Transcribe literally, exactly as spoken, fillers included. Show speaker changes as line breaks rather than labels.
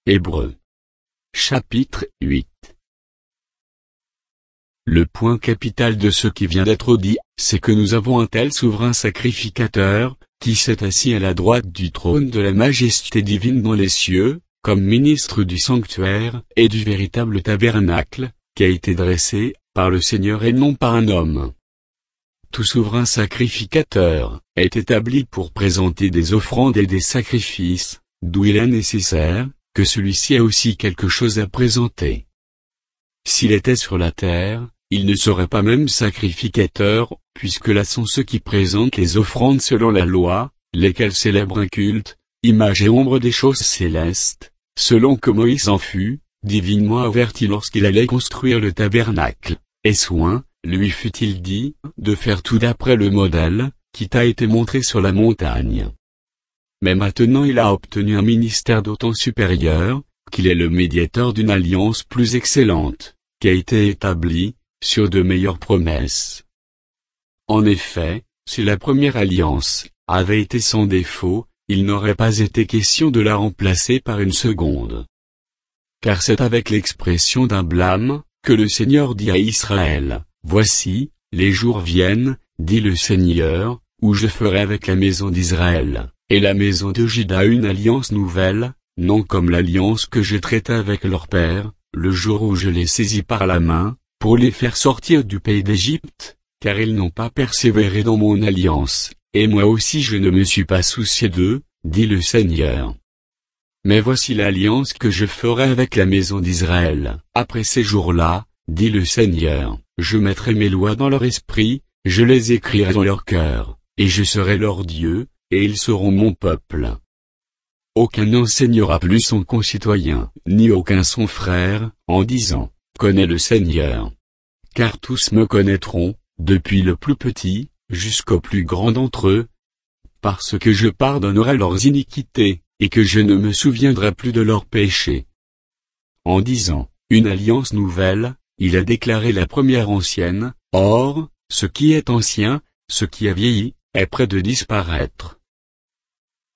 Hébreux. Chapitre huit. Le point capital de ce qui vient d'être dit, c'est que nous avons un tel souverain sacrificateur, qui s'est assis à la droite du trône de la majesté divine dans les cieux, comme ministre du sanctuaire et du véritable tabernacle, qui a été dressé par le Seigneur et non par un homme. Tout souverain sacrificateur est établi pour présenter des offrandes et des sacrifices, d'où il est nécessaire que celui-ci ait aussi quelque chose à présenter. S'il était sur la terre, il ne serait pas même sacrificateur, puisque là sont ceux qui présentent les offrandes selon la loi, lesquels célèbrent un culte, image et ombre des choses célestes, selon que Moïse en fut, divinement averti lorsqu'il allait construire le tabernacle, et soin, lui fut-il dit, de faire tout d'après le modèle, qui t'a été montré sur la montagne. Mais maintenant il a obtenu un ministère d'autant supérieur, qu'il est le médiateur d'une alliance plus excellente, qui a été établie, sur de meilleures promesses. En effet, si la première alliance avait été sans défaut, il n'aurait pas été question de la remplacer par une seconde. Car c'est avec l'expression d'un blâme, que le Seigneur dit à Israël, « Voici, les jours viennent, dit le Seigneur, où je ferai avec la maison d'Israël, et la maison de Juda une alliance nouvelle, non comme l'alliance que je traitais avec leur père, le jour où je les saisis par la main, pour les faire sortir du pays d'Égypte, car ils n'ont pas persévéré dans mon alliance, et moi aussi je ne me suis pas soucié d'eux, dit le Seigneur. Mais voici l'alliance que je ferai avec la maison d'Israël. Après ces jours-là, dit le Seigneur, je mettrai mes lois dans leur esprit, je les écrirai dans leur cœur, et je serai leur Dieu, et ils seront mon peuple. Aucun n'enseignera plus son concitoyen, ni aucun son frère, en disant, connais le Seigneur. Car tous me connaîtront, depuis le plus petit, jusqu'au plus grand d'entre eux, parce que je pardonnerai leurs iniquités, et que je ne me souviendrai plus de leurs péchés. En disant, une alliance nouvelle, il a déclaré la première ancienne, or, ce qui est ancien, ce qui a vieilli, est près de disparaître.